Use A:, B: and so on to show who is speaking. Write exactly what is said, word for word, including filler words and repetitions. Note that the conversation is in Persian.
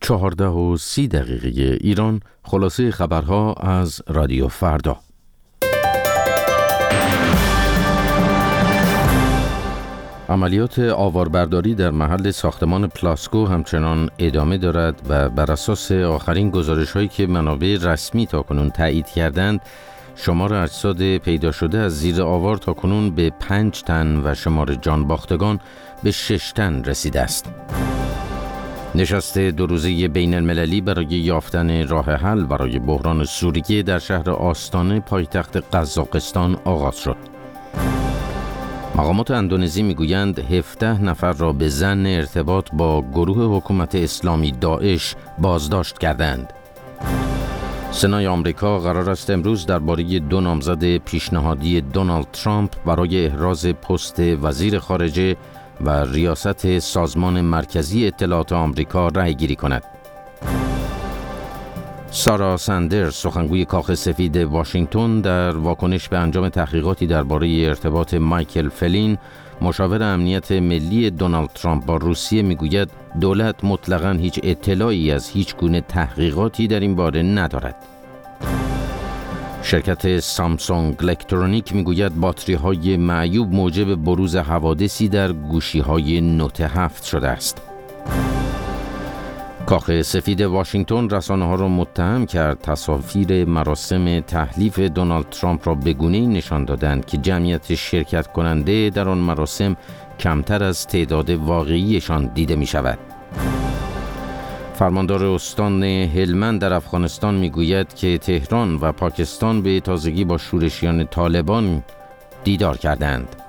A: چهارده و سی دقیقه ایران. خلاصه خبرها از رادیو فردا. عملیات آواربرداری در محل ساختمان پلاسکو همچنان ادامه دارد و بر اساس آخرین گزارش‌هایی که منابع رسمی تاکنون تایید کردند، شمار اجساد پیدا شده از زیر آوار تاکنون به پنج تن و شمار جان باختگان به شش تن رسیده است. نشست دو روزه بین المللی برای یافتن راه حل برای بحران سوریه در شهر آستانه پایتخت قزاقستان آغاز شد. مقامات اندونزی میگویند هفده نفر را به ظن ارتباط با گروه حکومت اسلامی داعش بازداشت کردند. سنای آمریکا قرار است امروز درباره دو نامزد پیشنهادی دونالد ترامپ برای احراز پست وزیر خارجه و ریاست سازمان مرکزی اطلاعات آمریکا رأی گیری کند. سارا سندرز، سخنگوی کاخ سفید واشنگتن، در واکنش به انجام تحقیقاتی درباره ارتباط مایکل فلین، مشاور امنیت ملی دونالد ترامپ با روسیه، میگوید دولت مطلقاً هیچ اطلاعی از هیچ گونه تحقیقاتی در این باره ندارد. شرکت سامسونگ الکترونیک میگوید باتری‌های معیوب موجب بروز حوادثی در گوشی‌های نوت هفت شده است. کاخ سفید واشنگتن رسانه‌ها را متهم کرد تصاویر مراسم تحلیف دونالد ترامپ را به گونه‌ای نشان دادند که جمعیت شرکت کننده در آن مراسم کمتر از تعداد واقعیشان دیده می شود. فرماندار استان هلمند در افغانستان میگوید که تهران و پاکستان به تازگی با شورشیان طالبان دیدار کردند.